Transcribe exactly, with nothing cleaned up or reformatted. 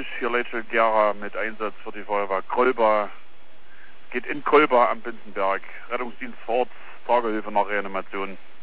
Ludwig, hier Leitstelle Gera mit Einsatz für die Feuerwehr Kolba. Geht in Kolba am Binzenberg. Rettungsdienst vor Ort, Tragehilfe nach Reanimation.